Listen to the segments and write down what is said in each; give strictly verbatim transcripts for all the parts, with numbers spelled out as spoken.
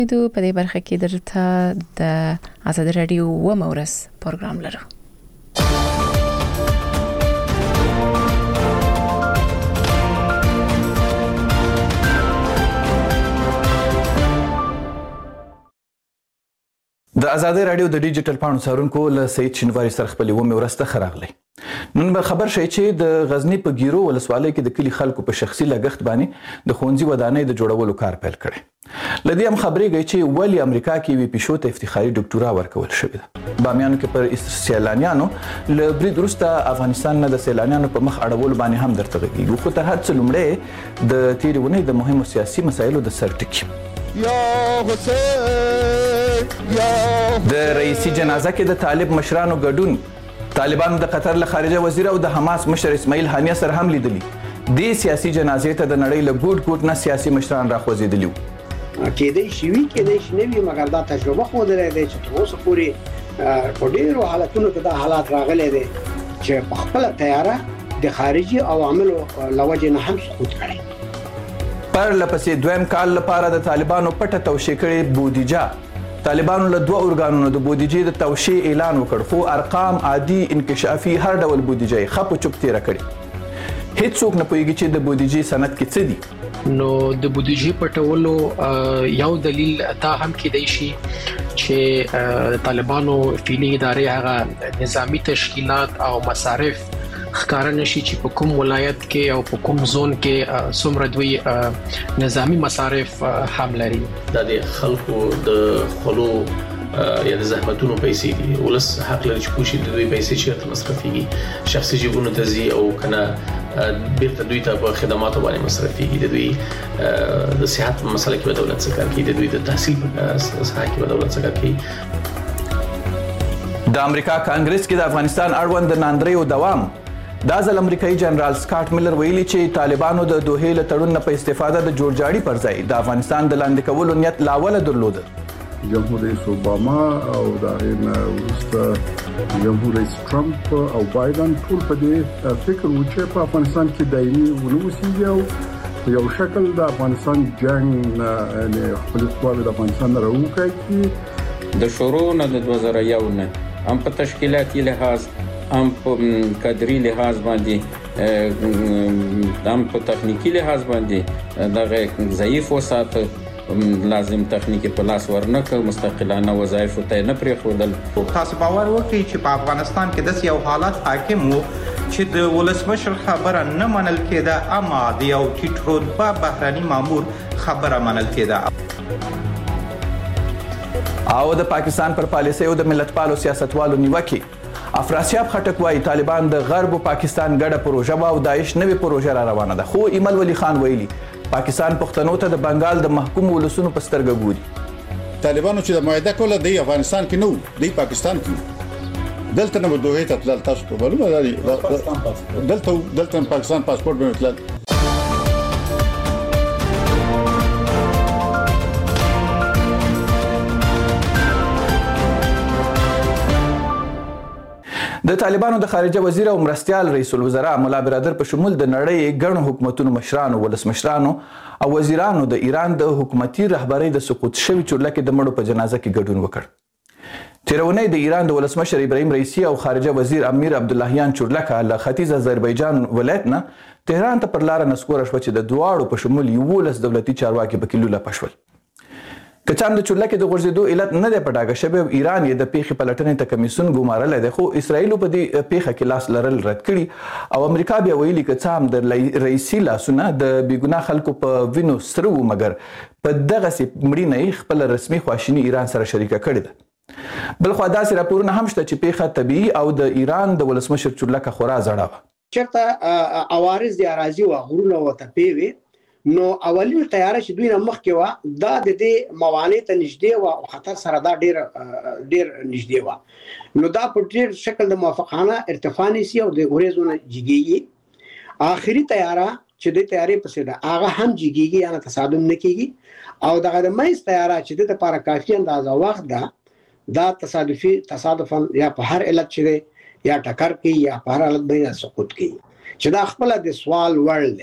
دو په دې برخه کې درته د آزاد رادیو و مورس پروګرام لرو. د آزادۍ رادیو د ډیجیټل پاڼو څارونکو له سید شینواري سره خپلې ومې ورسته خراغلی. نن به خبر شئ چې د غزنی په ګیرو ولسوالۍ کې د کلي خلکو په شخصي لګښت باندې د ښوونځي ودانۍ د جوړولو کار پیل کړی. له دې هم خبرېږي چې ولې امریکا کې یوې پیشو ته افتخاري ډاکټورا ورکول شوې ده. بامیانو کې پر سیلانیانو له برید وروسته افغانستان نه د سیلانیانو په مخ اړولو باندې هم درته غږېږو، خو تر هر څه لومړی د تېرې اونۍ د مهمو سیاسي مسایلو د سر ټکي. د رئیسي جنازه کې د طالب مشرانو ګډون، طالبانو د قطر له خارجه وزیر او د حماس مشر اسماعیل هانیه سره هم لیدلي. دې سیاسي جنازې ته د نړۍ له ګوټ ګوټ نه سیاسي مشران راخوځېدلي وو. کېدای شي وي کېدای شي نه وي، مګر دا تجربه ښودلې ده چې تر اوسه پورې په ډېرو حالتونو کې دا حالات راغلی دی چې په خپله تیاره د خارجي عواملو له وجې نه هم سقوط کړی. پرله پسې دویم کال لپاره د طالبانو پټه توشیح کړې بودیجه. طالبانو له دوه ارګانونو د بودیجې د توشیح اعلان وکړ، خو ارقام عادي انکشافي هر ډول بودیجه یې ښه په چوپ تېره کړې. هیڅوک نه پوهېږي چې د بودیجې سند کې څه دي. نو د بودیجې پټولو یو دلیل دا هم کېدای شي چې طالبانو فعلي ادارې هغه نظامی تشکیلات او مصارف ښکارا نشي چې په کوم ولایت کې او په کوم زون کې څومره دوی نظامی مصارف هم لري. دا د خلکو د خلو یا د زحمتونو پیسې دي. ولس حق لري چې کوشي د دوی پیسې چیرته مصرفيږي، شخصي جیبونو ته ځي او کنه بیرته دوی ته په خدماتو باندې مصرفيږي. د دوی د صحت په مسله کې به دولت څه کار کوي، د دوی د تحصیل په ساحه کې به دولت څه کار کوي. د امریکا کانګرس کې د افغانستان اړوند د ناندریو دوام. دا ځل امریکایي جنرال سکاټ میلر ویلي چې طالبانو د دوحې له تړون نه په استفاده د جوړجاړي پر ځای د افغانستان د لاندې کولو نیت لا اوله درلوده. جمهور رئیس اوباما او د هغې نه وروسته جمهور رئیس ټرمپ او بایدن ټول په دې فکر و چې په افغانستان کې دایمي ونه اوسېږي او په یو شکل د افغانستان جنګ یعنې خپلې قواوې د افغانستان نه راوکړي. د شروع نه د دوه زره یو نه هم په تشکیلاتي لحاظ هم په کادري لحاظ باندې هم په تخنیکی لحاظ باندې دغه ضعیف وساته، لازم تخنیکی په لاس ورنکړ، مستقلانه وظایف ته نه پرېښودل. تاسو باور وکړئ چې په افغانستان کې داسې یو حالت حاکم وو چې د ولسمشر خبره نه منل کېده، اما د یو ټیټ رتبه بهرني مامور خبره منل کېده. او د پاکستان پر پالیسۍ او د ملتپالو سیاستوالو نیوکې. افراسیاب خټک وايي طالبان د غرب او پاکستان ګډه پروژه او داعش نوې پروژه را روانه ده، خو ایمل ولی خان ویلي پاکستان پښتنو ته د بنگال د محکوم ولسونو په سترګه ګوري. طالبانو چې د معاهده کوله د افغانستان کې نو د پاکستان کې دلته نه دوه ته تل تاسو ته معلومه ده دلته دلته پاکستان پاسپورت باندې تل. د طالبانو د خارجه وزیر او مرستیال رئیس الوزرا مولا برادر په شمول د نړۍ ګڼو حکومتونو مشرانو، ولسمشرانو او وزیرانو د ایران د حکومتي رهبرۍ د سقوط شوي چورلکې د مړو په جنازه کې ګډون وکړ. تېره اونۍ د ایران د ولسمشر ابراهیم رئیسي او خارجه وزیر امیر عبداللهیان چورلکه له ختیځ آذربایجان ولایت نه تهران ته پر لاره نسکوره شوه چې د دواړو په شمول یولس دولتي چارواکي پکې لوله پشول. که څه هم د چورلکې د غورځېدو علت نه دی په ډاګه شوی او ایران یې د پیښې پلټنې ته کمیسیون ګمارلی دی، خو اسرائیلو په دې پیښه کې لاس لرل رد کړي او امریکا بیا ویلي که څه هم د رئیسي لاسونه د بېګناه خلکو په وینو سره وو، مګر په دغسې مړینه یې خپله رسمي خواشیني ایران سره شریکه کړې ده. بلخوا داسې راپورونه هم شته چې پیښه طبیعي او د ایران د ولسمشر چورلکه خورا زړه وه. چېرته عوارض د اراضي وه، غرونه وه، تپې وې، نو اولین تیاره چې دوی نه مخکې وه دا د دې موانع ته نږدې وه او خطر سره دا ډېر ډېر نږدې وه. نو دا په ډېر شکل د موافقانه ارتفاع نیسي او د وریځو نه جګېږي. آخري تیاره چې د تیارې پسې ده هغه هم جګېږي، یعنې تصادم نه کېږي. او دغه د منځ تیاره چې د لپاره کافي اندازه وخت ده دا تصادفي تصادفا یا په هر علت چې دی یا ټکر کوي یا په هر حالت باندې سقوط کوي، چې دا خپله د سوال وړ دی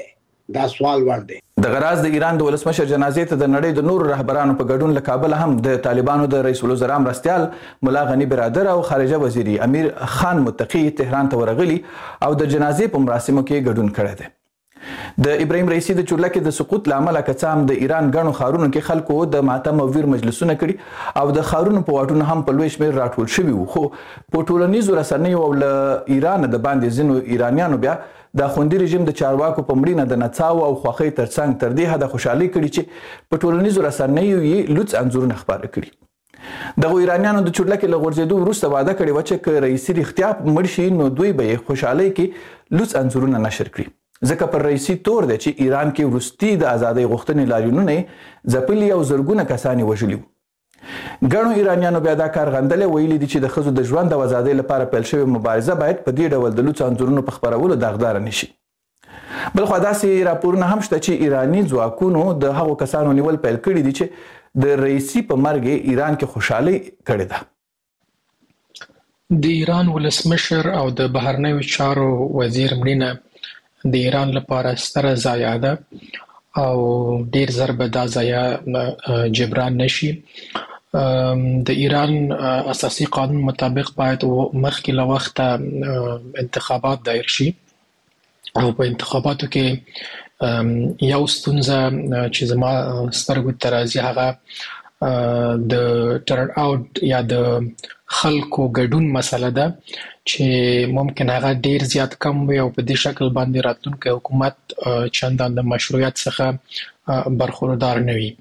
دا سوال وړ دی. د غراز د ایران د ولسمشر جنازې ته د نړۍ د نورو رهبرانو په ګډون له کابل هم د طالبانو د رئیس الوزرا مرستیال ملا غنی برادر او خارجه وزیری امیر خان متقی تهران ته ورغلي او د جنازې په مراسمو کې ګډون کړی دی. د ابراهیم رئیسی د چورلکې د سقوط لامل کڅام د ایران غنو خارونو کې خلکو د ماتم او ویر مجلسونه کړي او د خارونو په واټونو هم په لوی شمیر راټول شوي وو، خو په ټولنیزو رسنیو او له ایران د باندې ځینو ایرانیانو بیا د خوندي رژیم د چارواکو په مړینه د نڅاو او خوښۍ ترڅنګ تر دې حده خوشحالي کړي چې په ټولنیزو رسنیو یې لوڅ انځورونه خپاره کړي. دغه ایرانیانو د چورلکې له غورځېدو وروسته واده کړې وه چې که رئیسي رښتیا مړ شي نو دوی به یې خوشحالۍ کې لوڅ انځورونه نشر کړي، ځکه پر رئیسي تور دی چې ایران کې وروستي د ازادۍ غوښتنې لاریونونه یې ځپلي او زرګونه کسان یې وژلي وو. ګڼو ایرانیانو بیا دا کار غندلی، ویلي دي چې د ښځو د ژوند او ازادۍ لپاره پیل شوې مبارزه باید په دې ډول د لوڅو انځورونو په خپرولو داغداره نه شي. بلخوا داسې راپورونه هم شته چې ایراني ځواکونو د هغو کسانو نیول پیل کړي دي چې د رئیسي په مرګ ایران کې خوشحالي کړې ده. د ایران ولسمشر او د بهرنیو چارو وزیر مړینه د ایران لپاره ستره ضایعه ده او ډیر زر به دا ضایعه جبران نشي. د ایران اساسي قانون مطابق باید مخکې له وخته انتخابات دایر شي او په انتخاباتو کې یو ستونزه چې زما سترګو ته راځي هغه د ټرن اوټ یا د خلکو ګډون مسله ده چې ممکن هغه ډیر زیات کم وي او په دې شکل باندې راتلونکی حکومت چندان د مشروعیت څخه برخوردار نه وي.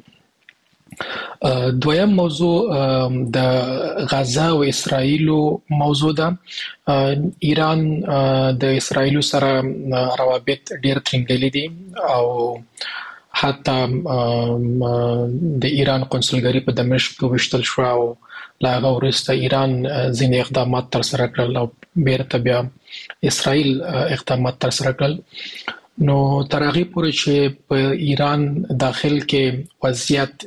دویم موضوع د غزه او اسرائیل موضوع ده. ایران د اسرائیل سره روابط ډیر ترنګلي دي او حتی د ایران قونسلګري په دمشق کې وشتل شو او لا هغه وروسته ایران ځینې اقدامات تر سره کړل او بیرته بیا اسرائیل اقدامات تر سره کړل. نو تر هغه پورې چې په ایران داخل کې وضعیت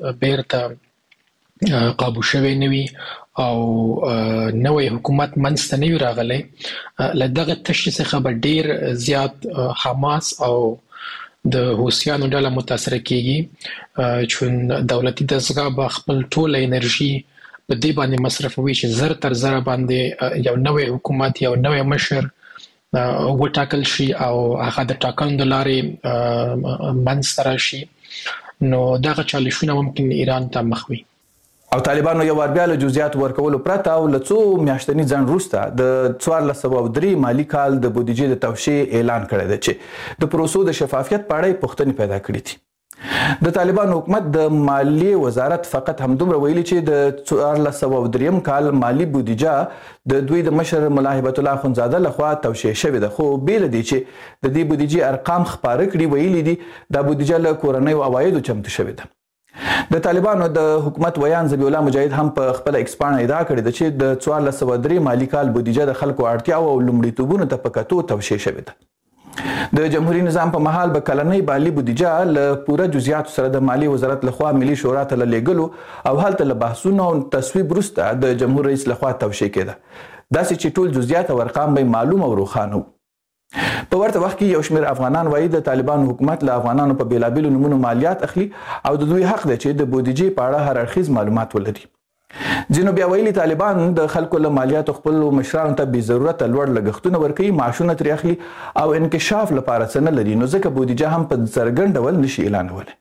بیرته قابو شوی نه وي او نوې حکومت منځته نه وي راغلی، له دغه تشې څخه به ډیر زیات حماس او د حوثیانو ډله متاثره کیږي چې دولتي دستګاه به خپل ټوله انرژي په دې باندې مصرفوي چې زر تر زر باندې یو نوې حکومت یو نوې مشر وټاکل شي او هغه د ټاکنو د لارې منځته راشي. نو دغه چالشونه ممکن ایران ته مخ وي. او طالبانو یو وار بیا له جزئیات ورکولو پرته او له څو میاشتني ځنډ وروسته د څوارلس سوه او درې مالي کال د بودیجې د توشیح اعلان کړی دی چې د پروسو د شفافیت په اړه یې پوښتنې پیدا کړي دي. د طالبانو حکومت د مالیې وزارت فقط همدومره ویلي چې د څوارلس سوه او درېیم کال مالي بودیجه د دوی د مشر ملا هیبت الله اخندزاده لخوا توشیح شوې ده، خو بې له دې چې د دې بودیجې ارقام خپاره کړي ویلي دي دا بودیجه له کورنیو عوایدو چمتو شوې ده. د طالبانو د حکومت ویان ذبیح الله مجاهد هم په خپل ایکس پاڼه ادعا کړې ده چې د څوارلس سوه درې مالي کال بودیجه د خلکو اړتیاو او لومړیتوبونو ته په کتو توشیح شوې ده. د جمهوریت نظام په محل به کلنۍ مالي بودیجه له پوره جزئیاتو سره د مالیې وزارت لخوا ملي شورا ته لیږلو او هلته له بحثونو او تصویب وروسته د جمهور رئیس لخوا توشیح کېده، داسې چې ټول جزئیات او ارقام به معلوم او روښانه وو. په ورته وخت کې یو شمېر افغانان وایي د طالبانو حکومت له افغانانو په بېلابېلو نومونو مالیات اخلي او د دوی حق دی چې د بودیجې په اړه هر اړخیز معلومات ولري. ځینو بیا ویلي طالبان د خلکو له مالیاتو خپلو مشرانو ته بې ضرورته لوړ لګښتونه ورکوي، معاشونه ترې اخلي او انکشاف لپاره څه نه لري، نو ځکه بودیجه هم په څرګند ډول نشي اعلانولی.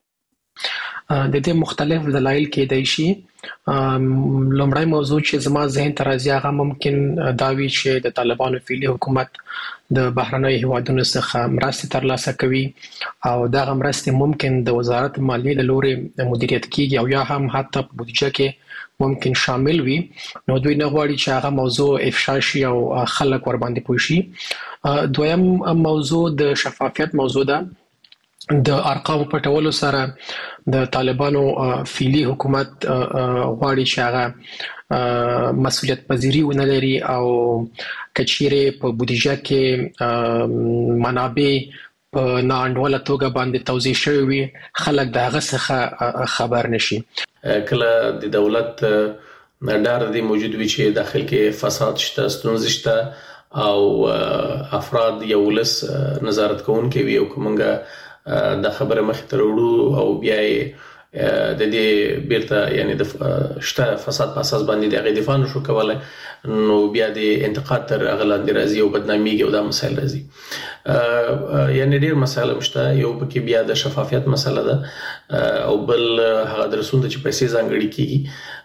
د دې مختلف دلایل کېدای شي. لومړی موضوع چې زما ذهن ته راځي هغه ممکن دا وي چې د طالبانو فعلي حکومت د بهرنیو هیوادونو څخه مرستې ترلاسه کوي او دغه مرستې ممکن د وزارت مالیې له لورې مدیریت کیږي او یا هم حتی په بودیجه کې ممکن شامل وي. نو دوی نه غواړي چې هغه موضوع افشا شي او خلک ورباندې پوه شي. دویم موضوع د شفافیت موضوع ده. د ارقامو پټولو سره د طالبانو فعلي حکومت غواړي چې هغه مسؤلیت پذیری ونه لري او کچېرې په بودیجه کې منابع په ناانډوله توګه باندې توزیع شوی وي خلک د هغه څخه خبر نشي. کله د دولت ډار دی موجود وي چې داخل کې فساد شته، ستونزې شته او افراد یو لس نظارت کوونکي وي او کومه د خبره مخ ته وړو او بیا د دې بیرته یعنی د شته فساد په اساس باندې د غي دفاع نشو کولای نو بیا د انتقاد تر اغلب راځي او بدنامي او د مسایل راځي یعنی ډیر مسایل مشته یو پکې بیا د شفافیت مسله ده او بل هغه درسونه چې پیسې ځانګړي کیږي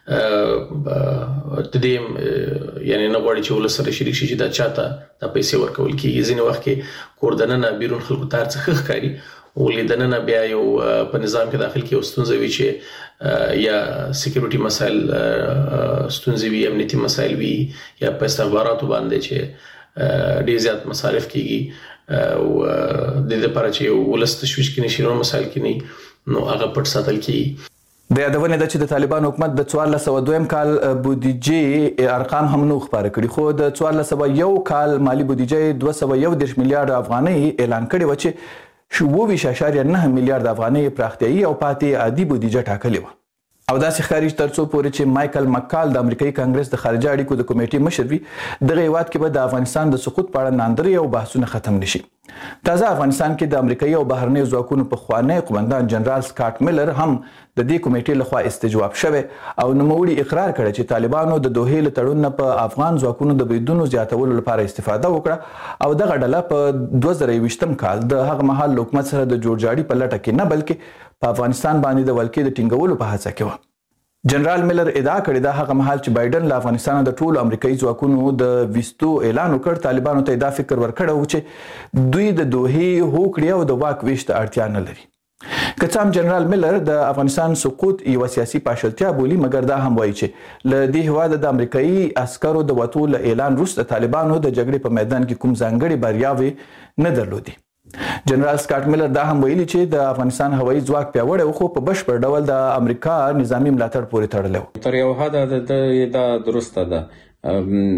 د دې یعنی نه غواړي چې ولسره شریک شي چې دا چاته د پیسې ورکول کیږي ځینې وخت کې کوردنه بیرون خلکو تار څخه ښکاری ولیدنه بیا یو په نظام کې داخل کې ستونزې وي چې یا سکیورټي مسایل ستونزې وي امنیتي مسایل وي یا په استخباراتو باندې چې ډیر زیات مصارف کیږي او د دې لپاره چې ولست تشویش کې نشي نو مسایل کې نه نو هغه پټ ساتل کیږي د یادونه د چې د طالبان حکومت د څوارلس سوه دویم کال بودیجې ارقام هم نو خبره کړي خو د څوارلس سوه یو کال مالی بودیجې دوه سوه یو دېرش میلیارډ افغانۍ اعلان کړي و چې اووه اشاریه نه میلیارډ افغانۍ پراختیایي او پاتې عادي بودیجه ټاکلې و او داسې ښکاري چې تر څو پورې چې مایکل مکال د امریکایي کانګرس د خارجه اړیکو د کمیټې مشر وي دغه هیواد کې به د افغانستان د سقوط په اړه ناندري او بحثونه ختم نشي تازه افغانستان کې د امریکایي او بهرنیو ځواکونو پخوانی قومندان جنرال سکاټ میلر هم د دې کمیټې لخوا استجواب شوی او نوموړي اقرار کړی چې طالبانو د دوحې له تړون نه په افغان ځواکونو د بریدونو زیاتولو لپاره استفاده وکړه او دغه ډله په دوه زره یوویشتم کال د هغه مهال حکومت سره د جوړجاړي په لټه کې نه بلکې په افغانستان باندې د ولکې د ټینګولو په هڅه کې و جنرال میلر ادعا کړې ده هغه مهال چې بایدن له افغانستان د ټولو امریکایي ځواکونو د ویستو اعلان وکړ طالبانو ته دا فکر ورکړی و چې دوی د دوحې هوکړې او د واک ویش ته اړتیا نه لري که څه هم جنرال میلر د افغانستان سقوط یوه سیاسي پاشلتیا بولي مګر دا هم وایي چې له دې هیواده د امریکایي عسکرو د وتو له اعلان وروسته طالبانو د جګړې په میدان کې کوم ځانګړي بریاوې نه درلودې جنرال سکاټ میلر دا هم ویلي چې د افغانستان هوایي ځواک پیاوړی و خو په بشپړ ډول د امریکا نظامی ملاتړ پورې تړلی و تر یو حده دا درسته ده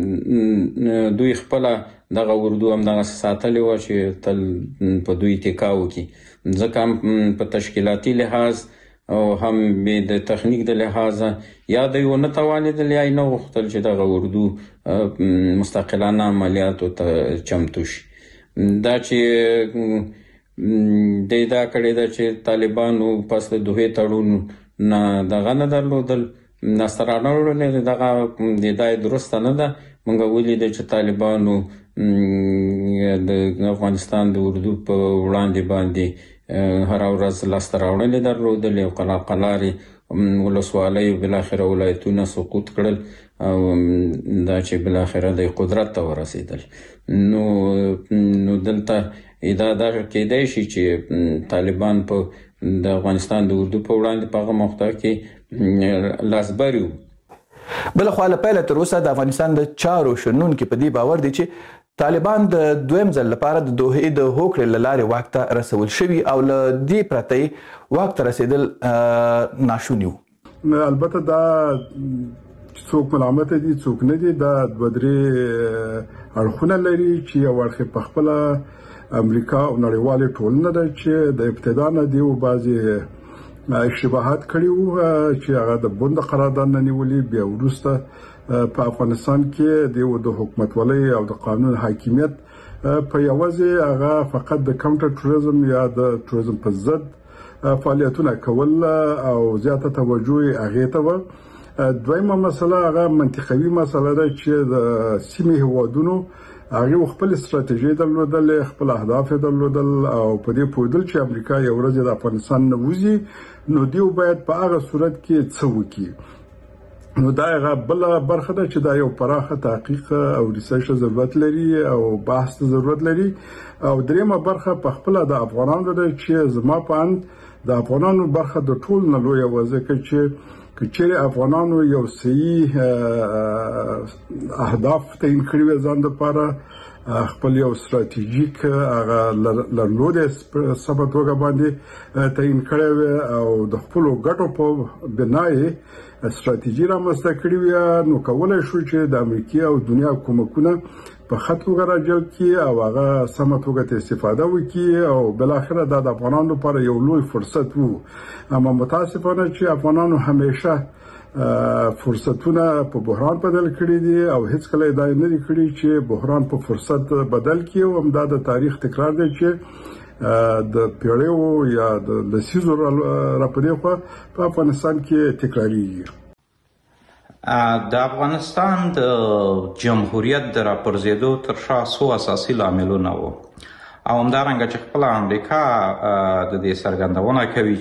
دوی خپله دغه اردو هم دغه ساتلی وه چې تل په دوی ټیکا وکړي ځکه هم په تشکیلاتي لحاظ او هم د تخنیک د لحاظه یا دوی ونه توانېدل یا یې نه غوښتل چې دغه اردو مستقلانه عملیاتو ته چمتو شي دا چې د دا کړی ده چې طالبانو پس د دوحې تړون نه دغه نه درلودل ناسته راوړل دغه د دا درسته نه ده موږ ولیدل چې طالبانو د افغانستان د اردو په وړاندې باندې هر ورځ لاسته راوړل درلودل او قلا قلارې ولسوالۍ بالاخره ولایتونه سقوط کړل او دا چې بالاخره د قدرت ته ورسېدل نو نو دلته دا دا کېدای شي چې طالبان په د افغانستان د اردو په وړاندې په هغه موقع کې لاسبري وو بل خو له پیله تر اوسه د افغانستان د چارو شنونکي په دې باور دي چې طالبان د دویم ځل لپاره د دوحې د هوکړې له لارې واک ته رسول شوي او له دې پرته واک ته رسېدل ناشوني وو البته دا څوک ملامت دي څوک نه دي دا دوه درې اړخونه لري چې یو اړخ په خپل امریکا او نړیوالې ټولنه ده چې د ابتدا نه دی او بعضي اشتباهات کړي وو چې هغه د بوند قرارداد نه نیولې بیا وروسته په افغانستان کې د حکومت ولې او د قانون حاکمیت په یوازې هغه فقط د کاونټر ټوریزم یا د ټوریزم په ضد فعالیتونه کول او زیاته توجه هغه ته و دویمه مسله هغه منطقوي مسله ده چې د سیمې هوادونو هغه خپل استراتیژي درلودل خپل اهداف درلودل او په دې پوهیدل چې امریکا یو ورځ د افغانستان نه وځي نو دیو باید په هغه صورت کې څه وکړي نو دا هغه بل برخه ده چې دا یو پراخه تحقیق او ریسرچ ضرورت لري او بحث ضرورت لري او دریمه برخه په خپل د افغانانو ده چې زما په اند د افغانانو برخه د ټول نه لوی وځي چې کچېره افغانانو یو صحیح اهداف تعین کړی ځان لپاره خپل یو ستراتیژیک هغه لرلود سبب توګه باندې تعین کړی او د خپل ګټو په بنای ستراتیژي رامنځته کړی نو کولای شو چې د امریکا او دنیا حکومتونه په خط وګراجل کې او هغه سم توګه استفاده وکړي او بل اخر د افغانانو لپاره یو لوی فرصت وو اما متاسفانه چې افغانانو همیشه فرصتونه په بحران بدل کړي دي او هیڅ کله دا نه لري کړی چې بحران په فرصت بدل کړي او همدا د تاریخ تکرار دی چې د پیړیو یا د لسیزو راپورې خو په افغانستان کې تکراریږي. د افغانستان د جمهوریت د راپرزیدو تر شا څو اساسي لاملونه وو او همدارنګه چې خپله امریکا د دې څرګندونه کوي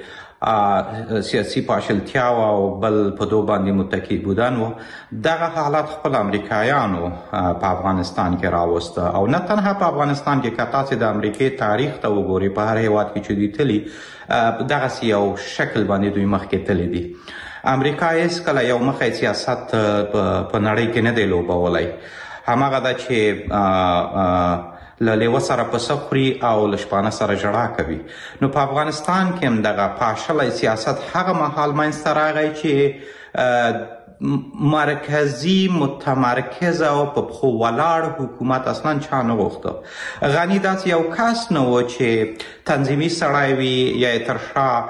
چې سیاسي پاشلتیا او بل په دو باندې متکی بودن و. دغه حالات خپل امریکایانو په افغانستان کې راوسته او نه تنها په افغانستان کې که تاسې د امریکې تاریخ ته وګورئ په هر هیواد کې چې دوی تلي دغسې یو شکل باندې دوی مخکې تللی دي. امریکا هیڅکله یو مخی سیاست په نړۍ کې نه دی لوبولی. هماغه ده چې له لیوه سره پسه خوري او له شپانه سره ژړا کوي. نو په افغانستان کې هم دغه پاشلی سیاست هغه مهال منځته راغی چې مرکزی متمرکز او په پښو ولاړ حکومت اصلا چا نه غوښته. غني داسې یو کس نه و چې تنظیمي سړی وي یا یې تر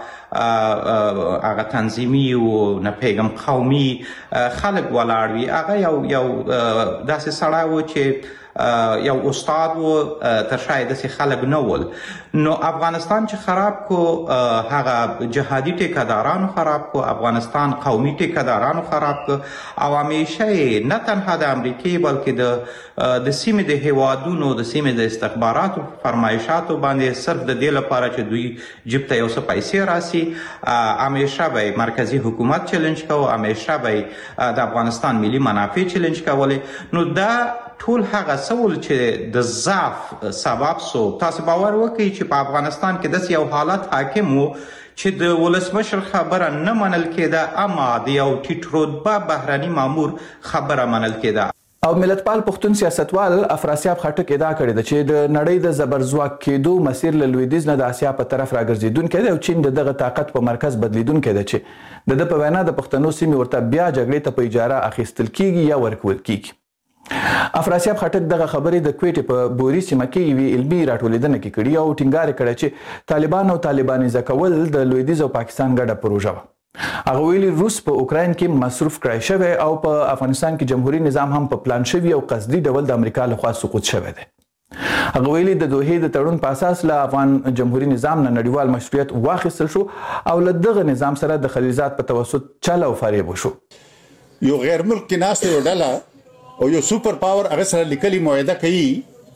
شا هغه تنظیمي و نه پیغم قومي خلک ولاړ وي. هغه یو یو داسې سړی و چې یو استاد و تر شا یې داسې خلک نه ول. نو افغانستان چې خراب کو هغه جهادي ټیکهدارانو خراب کو، افغانستان قومي ټیکهدارانو خراب کو او همیشه یې نه تنها د امریکې بلکې د د سیمې د هیوادونو د سیمې د استخباراتو فرمایشاتو باندې صرف د دې لپاره چې دوی جیب ته یو څه پیسې راسي همیشه به مرکزي حکومت چلنج کوو، همیشه به د افغانستان ملي منافع چلنج کولې. نو دا ټول هغه سول چې د ضعف سبب سو. تاسو باور وکړئ چې په افغانستان کې داسې یو حالت حاکم و چې د ولسمشر خبره نه منل کېده اما د یو ټیټ رتبه بهرني مامور خبره منل کېده. او ملتپال پښتون سیاستوال افراسیاب خټک ادعا کړې ده چې د نړۍ د زبرځواک کېدو مسیر له لویدیځ نه د اسیا په طرف راګرځېدونکی دی او چین د دغه طاقت په مرکز بدلیدونکی ده چې د ده په وینا د پښتنو سیمې ورته بیا جګړې ته په اجاره اخیستل کیږي یا ورکول کیږي. افراسیاب خټک دغه خبرې د کویټې په بوري سیمه کې یوې علمي راټولېدنه کې کړي او ټینګار کړی چې طالبان او طالبانیزه کول د لویدیځ او پاکستان ګډه پروژه وه. هغه ویلي روس په اوکراین کې مصروف کړی شوی او په افغانستان کې جمهوریت نظام هم په پلان شوي او قصدي ډول د امریکا لخوا سقوط شوی دی. هغه ویلي د دوحې د تړون په اساس له افغان جمهوریت نظام نه نړیوال مشروعیت واخیستل شو او له دغه نظام سره د خلیلزاد په توسط چل او فریب وشو. یو غیر ملک کې ناست یو ډله او یو سوپر پاور هغه سره لیکلي معاهده کوي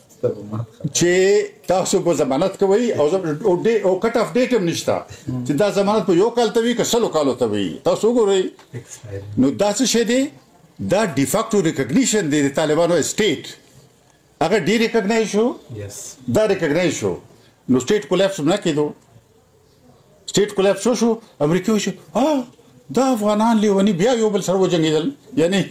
چې تاسو په ضمانت کوي او او کټ اف ډیټ هم نشته چې دا ضمانت په یو کال ته وي که سلو کالو ته وي. تاسو وګورئ نو دا څه شی دی؟ دا ډیفاکټو ریکګنیشن دی د طالبانو سټیټ. هغه ډی ریکګنایز شو، دا ریکګنایز شو. نو سټیټ کولیپس نه کېدو، سټیټ کولیپس شو شو امریکا شو ها دا افغانان لیونی بیا یو بل سره وجنګېدل. یعنی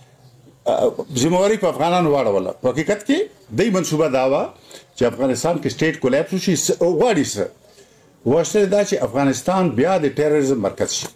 ذمہواری په افغانانو واړوله. په حقیقت کې دای منصوبه دا وه چې افغانستان کې سټیټ کولیپس وشي او غواړي څه غوښتل دا چې افغانستان بیا د ټیرریزم مرکز شي.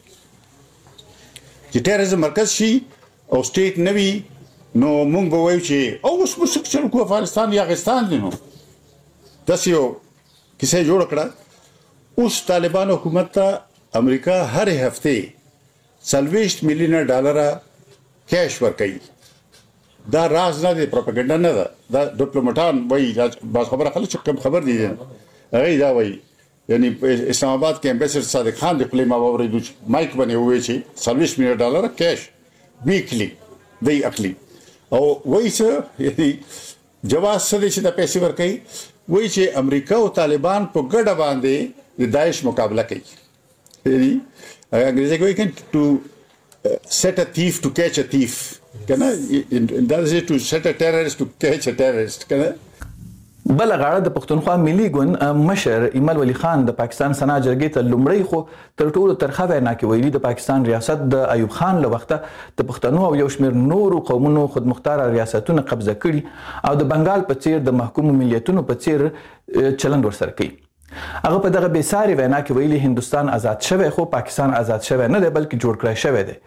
چې ټیرریزم مرکز شي او سټیټ نه وي نو موږ به وایو چې او اوس موږ څه چلو کوو افغانستان یا افغانستان دی. نو داسې یو کیسه جوړه کړه. اوس طالبان حکومت ته امریکا هر هفته څلوېښت میلیونه ډالره کیش ورکوي. دا راز نه دی، پروپاګاندا نه ده. دا ډیپلوماټان وایي، بعض خبره خلک چې کم خبر دي هغه دا وایي. یعنی اسلام آباد کې امبیسډر صادق خان د خپل ما وریدو مایک باندې وایي چې څلوېښت میلیونه ډالر کیش ویکلی دی اخلي او وایي چې یعنی جواز څه دی چې د پیسې ورکوي. وایي چې امریکا او طالبان په ګډه باندې د داعش مقابله کوي. یعنی انګریزي کې وایي to set a thief to catch a thief. کنه دا چې to set a terrorist to catch a terrorist. کنه بل غاړه د پښتونخوا ملي ګوند مشر ایمل ولی خان د پاکستان سنا جرګې ته لومړی خو تر ټولو ترخه وینا کې ویلي د پاکستان ریاست د ایوب خان له وخته د پښتنو او یو شمېر نورو قومونو خودمختار ریاستونه قبضه کړي او د بنګال په څیر د محکومو ملیتونو په څیر چلند ورسره کوي. هغه په دغه بېساري وینا کې ویلي هندوستان آزاد شوی خو پاکستان آزاد شوی نه دی بلکې جوړ کړی شوی دی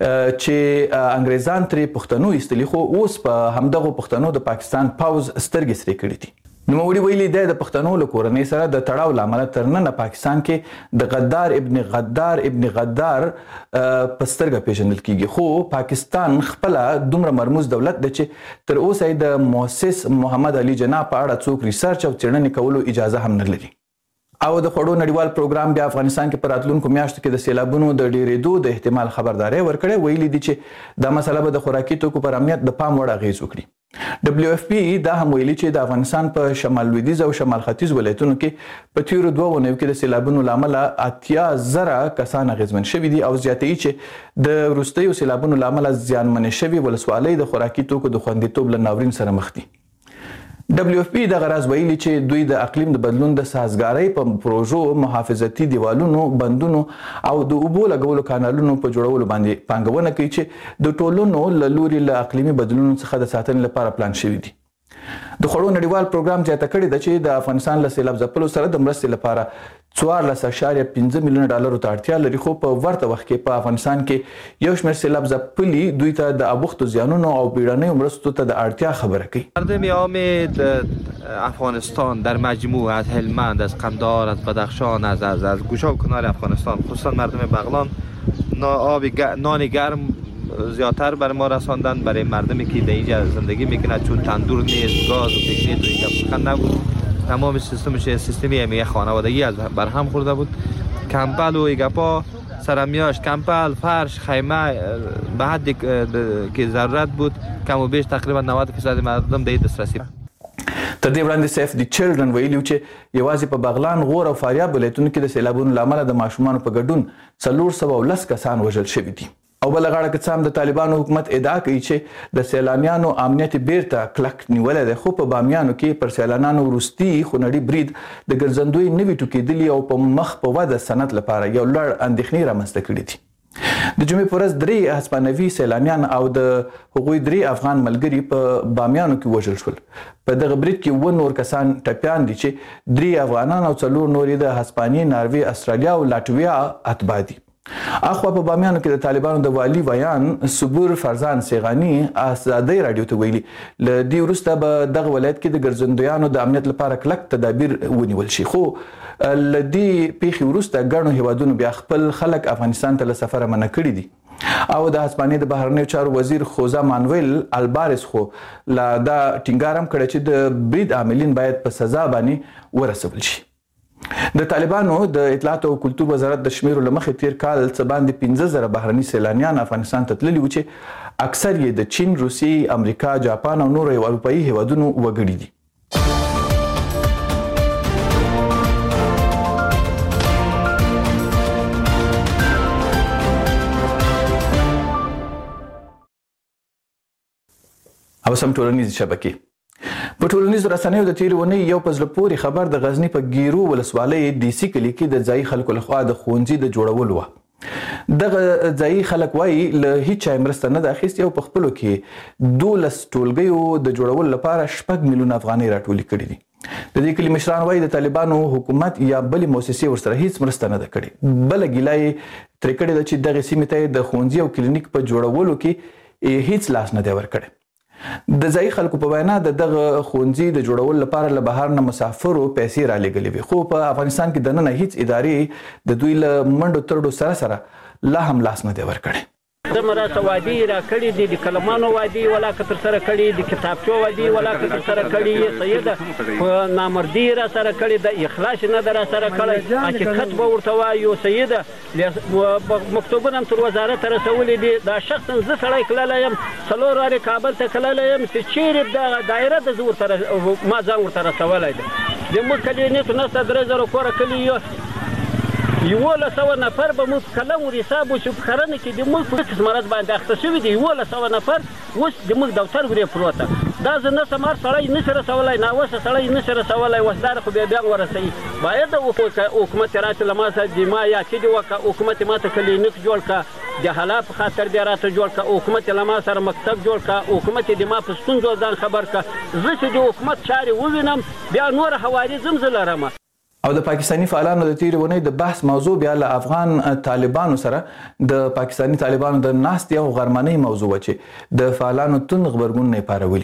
چې انګریزان ترې پښتنو ایستلي خو اوس په همدغو پښتنو د پاکستان پوځ سترګې سرې کړي دي. نوموړي ویلي دی د پښتنو له کورنۍ سره د تړاو له امله تر ننه پاکستان کې د غدار ابن غدار ابن غدار په سترګه پیژندل کیږي، خو پاکستان خپله دومره مرموز دولت دی چې تر اوسه یې د مؤسس محمد علي جناح په اړه څوک ریسرچ او څېړنې کولو اجازه هم نه لري. او د خوړو نړیوال پروګرام بیا افغانستان کې په راتلونکو میاشتو کې د سیلابونو د ډېرېدو د احتمال خبرداری ورکړی. ویلي دي چې دا مسله به د خوراکي توکو پر امنیت د پام وړ اغېز وکړي. ډبلیو اف پی دا هم ویلي چې د افغانستان په شمال لویدیځ او شمال ختیځ ولایتونو کې په تیرو دوه اونیو کې د سیلابونو له امله اتیا زره کسان اغېزمن شوي دي او زیاتوي چې د وروستیو سیلابونو له امله زیانمنې شوي ولسوالۍ د خوراکي توکو د خوندیتوب له ناورین سره مخ دي. ډبلیو اف پی دغه راز ویلي چې دوی د اقلیم د بدلون د سازګارۍ په پروژو، محافظتي دیوالونو، بندونو او د اوبو لګولو کانالونو په جوړولو باندې پانګونه کوي چې د ټولنو له لوري له اقلیمي بدلونونو څخه د ساتنې لپاره پلان شوي دي. د خوړو نړیوال پروګرام زیاته کړې ده چې د افغانستان له سیلاب ځپلو سره د مرستې لپاره څوارلس اعشاریه پنځه میلیونه ډالرو ته اړتیا لري، خو په ورته وخت کې په افغانستان کې یو شمېر سیلاب ځپلي دوی ته د اوښتو زیانونو او بیړنیو مرستو ته د اړتیا خبره کوي. مردم عام افغانستان در مجموع از هلمند، از قندهار، از بدخشان، از از از گوشه و کنار افغانستان، خصوصا مردم بغلان آب نان گرم زیادتر برای ما رساندن، برای مردمی که در اینجا زندگی میکنند، چون تندور نیست، گاز و پیکنیت و اینجا نبود. تمام سیستمش سیستمی امیه خانوادگی از برهم خورده بود. کمپل و ایگپا، سرمیاش، کمپل، فرش، خیمه به حدی که ضرورت بود کم و بیش تقریبا نود درصد مردم در دسترسی. تر دې وړاندې سیف دی چلډرن ویلي چې یوازې په بغلان، غور او فاریاب ولایتونو کې د سیلابونو له امله د ماشومانو په ګډون څلور سوه او لس کسان وژل شوي دي. او بله غاړه که څه هم د طالبانو حکومت ادعا کوي چې د سیلانیانو امنیت بیرته کلک نیولی دی، خو په بامیانو کې پر سیلانیانو وروستي خونړي برید د ګرځندوی نوي ټوکېدلي او په مخ په وده صنعت لپاره یو لوړ اندېښنې رامنځته کړي دي. د جمعې په ورځ درې هسپانوي سیلانیان او د هغوی درې افغان ملګري په بامیانو کې وژل شول. په دغه برید کې اووه نور کسان ټپیان دي چې درې افغانان او څلور نور یې د هسپانیې، ناروې، استرالیا او لاتویا اتباع دي. اخوا په بامیانو کې د طالبانو د والي ویان صبور فرزان سیغانی ازادۍ راډیو ته ویلي له دې وروسته به دغه ولایت کې د ګرځندویانو د امنیت لپاره کلک تدابیر ونیول شي، خو له دې پیښې وروسته ګڼو هیوادونو بیا خپل خلک افغانستان ته له سفره منع کړي دي. او د هسپانیې د بهرنیو چارو وزیر خوزا مانویل البارس خو لا دا ټینګار هم کړی چې د برید عاملین باید په سزا باندې ورسول شي. د طالبانو د اطلاعات او کلتور وزارت د شمیرو له مخې تیر کال څه باندې پنځه زره بهرني سیلانیان افغانستان ته تللي وو چې اکثر یې د چین، روسیې، امریکا، جاپان او نورو اروپایي هیوادونو وګړي دي. او سم ټولنیزې شبکې په ټولنیزو رسنیو د تېرې اونۍ یو په زړه پورې خبر د غزني په ګیرو ولسوالۍ ډیسي کلي کې د ځایي خلکو لخوا د ښوونځي د جوړولو وه. دغه ځایي خلک وایي له هیڅ چا مرسته نه ده اخیستې او په خپلو کې دولس ټولګیو د جوړولو لپاره شپږ میلیونه افغانۍ راټولې کړي دي. د دې کلي مشران وایي د طالبانو حکومت یا بلې مؤسسې ورسره هیڅ مرسته نه ده کړې. بله ګیله یې ترې کړې ده چې دغې سیمې ته د ښوونځي او کلینیک په جوړولو کې هیڅ لاس نه دی ورکړی. د ځایي خلکو په وینا د دغه ښوونځي د جوړولو لپاره له بهر نه مسافرو پیسې رالېږلې وې، خو په افغانستان کې دننه هیڅ ادارې د دوی له منډو ترډو سره سره لا هم لاس نه دی ورکړی. دمه راته وعدې را کړي دي، د کلمانو وعدې ولاکه تر سره کړي، د کتابچو وعدې ولاکه تر سره کړي، سیده نامردي را سره کړي، د اخلاص نه ده را سره کړی، حقیقت به ورته وایو. سیده مکتوبونه هم تر وزارت رسولي دي. دا شخصا زه سړی کللی یم، څلور وارې کابل ته کللی یم چې چیرې دغه دایره ده زه ورته ما ځان ورته رسولی دی. زموږ کلینیک نسته درې زره کوره کلي یو یولس سوه نفر به موږ کلم ور حساب وشو په کرنه کې د موږ په قسم مرض باندې اخته شوي دي. یولس سوه نفر اوس د موږ دفتر ورې پروته دا زه نسم هر سړی نشي رسولی، ناوسه سړی نشي رسولی، وسداره خو بیا بیا ورسوي. باید حکومت راسه له ما سره د ما یا چې دې وکړه، حکومت ما ته کلینیک جوړ کړه، د حالا په خاطر دې راته جوړ کړه، حکومت له ما سره مکتب جوړ کړه، حکومت د ما په ستونزو ځان خبر کړه. زه چې د حکومت چارې ووینم بیا نور حوارې زم زه لرم. او د پاکستانی فعالانو د تیرې اونۍ د بحث موضوع بیا له افغان طالبانو سره د پاکستانی طالبانو د ناستې او غرمنۍ موضوع و چې د فعالانو توند غبرګونونه یې پارولي.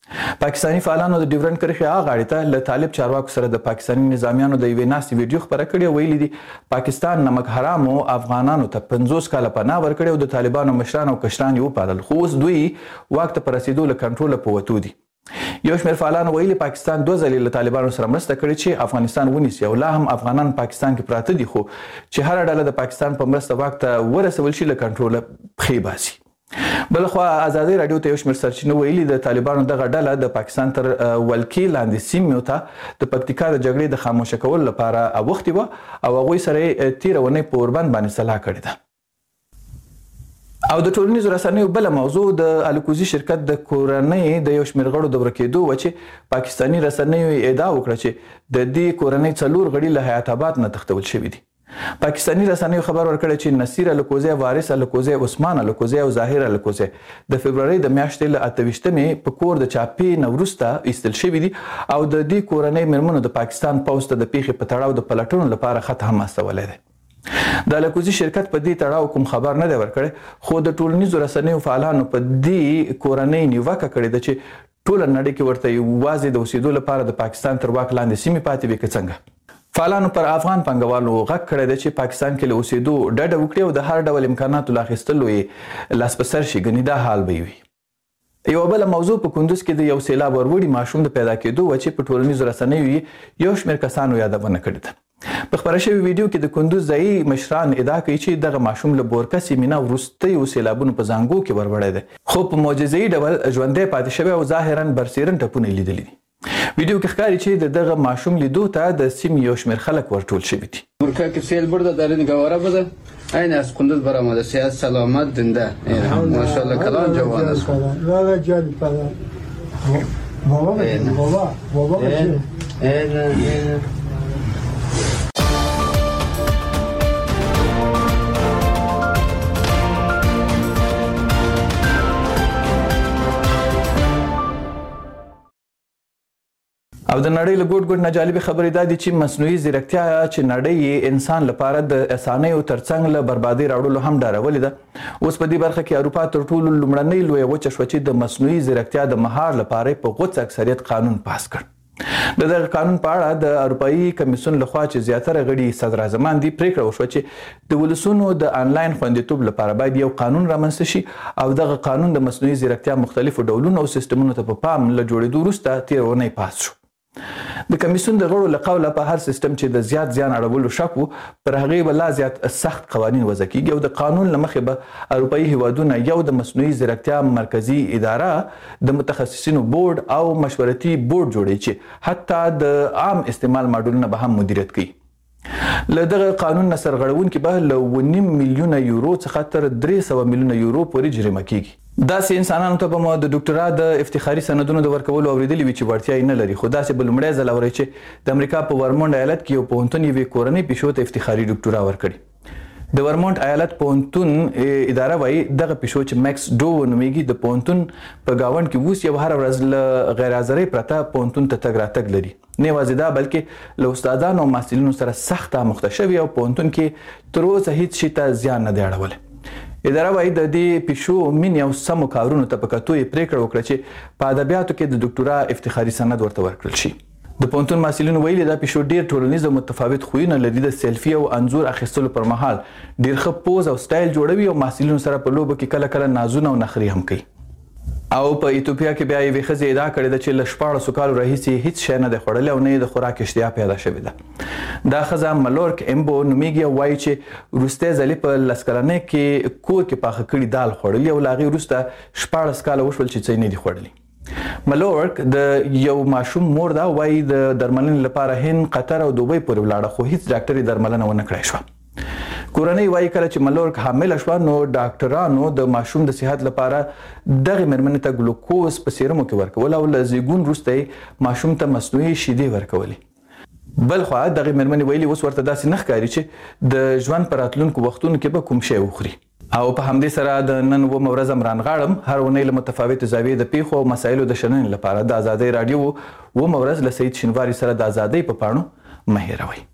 پاکستاني فعالانو د ډیورنډ کرښې هغه غاړې ته له طالب چارواکو سره د پاکستاني نظامیانو د یوې ناستې ویډیو خپره کړې او ویلي دي پاکستان نمک حرامو افغانانو ته پنځوس کاله پناه ورکړې او د طالبانو مشران او کشران یې وپالل، خو اوس دوی واک ته په رسېدو له کنټروله په وتو دي. یو شمېر فعالانو ویلي پاکستان دوه ځلې له طالبانو سره مرسته کړې چې افغانستان ونیسي او لا هم افغانان پاکستان کې پراته دي، خو چې هره ډله د پاکستان په مرسته واک ته ورسول شي له کنټروله پښې باسي. بلخوا ازادي رادیو ته یو شمېر سرچینو ویلي د طالبانو دغه ډله د پاکستان تر ولکې لاندې سیمو ته د پکتیکا د جګړې د خاموشه کولو لپاره اوښتې وه او هغوی سره یې تېره اونۍ په اوربند باندې سلا کړې ده. او د ټولنیزو رسنیو بله موضوع د الکوزي شرکت د کورنۍ د یو شمېر غړو د ورکېدو وه چې پاکستاني رسنیو ادعا وکړه چې د دې کورنۍ څلور غړي له حیات آباد نه تښتول شوي دي. پاکستاني رسنیو خبر ورکړی چې نصیر الکوزی، وارث الکوزی، عثمان الکوزی او ظاهر الکوزی د فبرورۍ د میاشتې له اته ویشتمې په کور د چاپې نه وروسته ایستل شوي دي او د دې کورنۍ مېرمنو د پاکستان پوځ ته د پیښې په تړاو د پلټنو لپاره خط هم استولی دی. د الکوزي شرکت په دې تړاو کوم خبر نه دی ورکړی، خو د ټولنیزو رسنیو فعالانو په دې کورنۍ نیوکه کړې ده چې ټوله نړۍ کې ورته یوازې د اوسېدو لپاره د پاکستان تر واک لاندې سیمې پاتې وي که څنګه. فعالانو پر افغان پانګوالو غږ کړی دی چې پاکستان کې له اوسېدو ډډه وکړي او د هر ډول امکاناتو له اخیستلو یې لاس په سر شي، ګنې دا حال به وي. یوه بله موضوع په کندوز کې د یو سیلاب وروړي ماشوم د پیدا کېدو وه چې په ټولنیزو رسنیو یې یو شمېر کسانو یادونه کړې ده. په خپره شوي ویډیو کې د کندوز ځایي مشران ادعا کوي چې دغه ماشوم له بورکه سیمې نه وروستیو سیلابونو په زانګو کې وربړی دی، خو په معجزه‌ایي ډول ژوندی پاتې شوی او ظاهرا برسېرن ټپونه یې لیدلي دي. ویډیو کې ښکاري چې د دغه ماشوم لیدو ته د سیمې یو شمېر خلک ورټول شوي دي. بورکه که سیل برده در این گواره بده این از کندوز برآمده، صحت سلامت زنده ماشاءالله کلان جوان است. لالا جان پدر بابا بابا بابا این او د نړۍ له ګوټ ګوټ نه جالبې خبرې دا دي چې مصنوعي ځیرکتیا چې نړۍ یې انسان لپاره د اسانیو ترڅنګ له بربادۍ راوړلو هم ډارولې ده. اوس په دې برخه کې اروپا تر ټولو لومړنۍ لویه وچه شوه چې د مصنوعي ځیرکتیا د مهار لپاره په غوڅ اکثریت قانون پاس کړ. د دغه قانون په اړه د اروپایي کمیسیون لخوا چې زیاتره غړي صدراعظمان دي پریکړه وشوه چې د ولسونو د آنلاین خوندیتوب لپاره باید یو قانون رامنځته شي او دغه قانون د مصنوعي ځیرکتیا مختلفو ډولونو او سیستمونو ته په پام له جوړېدو وروسته تېره اونۍ پاس شو. د کمیسیون د غړو له قوله په هر سیستم چې د زیات زیان اړولو شک و پر هغې به لا زیات سخت قوانین وضع کیږي او د قانون له مخې به اروپایي هیوادونه یو د مصنوعي ځیرکتیا مرکزي اداره د متخصصینو بورډ او مشورتي بورډ جوړوي چې حتی د عام استعمال ماډلونه به هم مدیریت کوي. له دغه قانون نه سرغړونکي به له اوه نیم میلیونه یورو څخه تر درې سوه میلیونه یورو پورې جریمه کیږي. داسې انسانانو ته به مو د ډاکټرا د افتخاري سندونو د ورکولو اورېدلي وي چې وړتیا یې نه لري، خو داسې به لومړی ځل اورئ چې د امریکا په ورمونډ ایالت کې یو پوهنتون یوې کورنۍ پیشو ته افتخاري ډاکټرا ورکړي. د ورمونټ ایالت پوهنتون اداره وایي دغه پیشو چې میکس ډو نومیږي د پوهنتون په ګاونډ کې اوس یو هره ورځ له غیر حاضرۍ پرته پوهنتون ته تګ راتګ لري. نه یوازې دا بلکې له استادانو او محصلینو سره سخت آموخته شوي او پوهنتون کې تر اوسه هیڅ شي ته زیان نه دی اړولی. اداره وایي د دې پیشو مینې او سمو کارونو ته په کتو یې پریکړه وکړه چې په ادبیاتو کې د ډاکټرا افتخاري سند ورته ورکړل شي. د پوهنتون محصلینو ویلي دا پیشو ډیر ټولنیز او متفاوت خویونه لري. د سیلفي او انځور اخیستلو پر مهال ډیر ښه پوز او سټایل جوړوي او محصلینو سره په لوبو کې کله کله نازونه او نخرې هم کوي. او په ایتوپیا کې بیا یوې ښځې ادعا کړې ده چې له شپاړسو کالو راهیسې هیڅ شی نه دی خوړلی او نه یې د خوراک اشتها پیدا شوې ده. دا ښځه ملورک امبو نومیږي او وایي چې وروستی ځلې په لس کلنۍ کې کور کې پاخه کړي دال خوړلي او له هغې وروسته شپاړس کاله وشول چې څه یې نه دي خوړلي. ملورک د یو ماشوم مور ده، وایي د درملنې لپاره هند، قطر او دوبۍ پورې ولاړه خو هیڅ ډاکټري درملنه ونه کړی شوه. کورنۍ وایي کله چې ملورک حامله شوه نو ډاکټرانو د ماشوم د صحت لپاره دغې مېرمنې ته ګلوکوز په سیرمو کې ورکول او له زیږون وروسته یې ماشوم ته مصنوعي شیدې ورکولې. بل خوا دغې مېرمنې ویلي اوس ورته داسې نه ښکاري چې د ژوند په راتلونکو وختونو کې به کوم شی وخوري. او په همدې سره د نن اوومه ورځ هم رانغاړم. هر اونۍ له متفاوتو زاویې د پیښو او مسایلو د شننې لپاره د ازادۍ راډیو اوومه ورځ له سعید شینواري سره د ازادۍ په پاڼو مه هېروئ.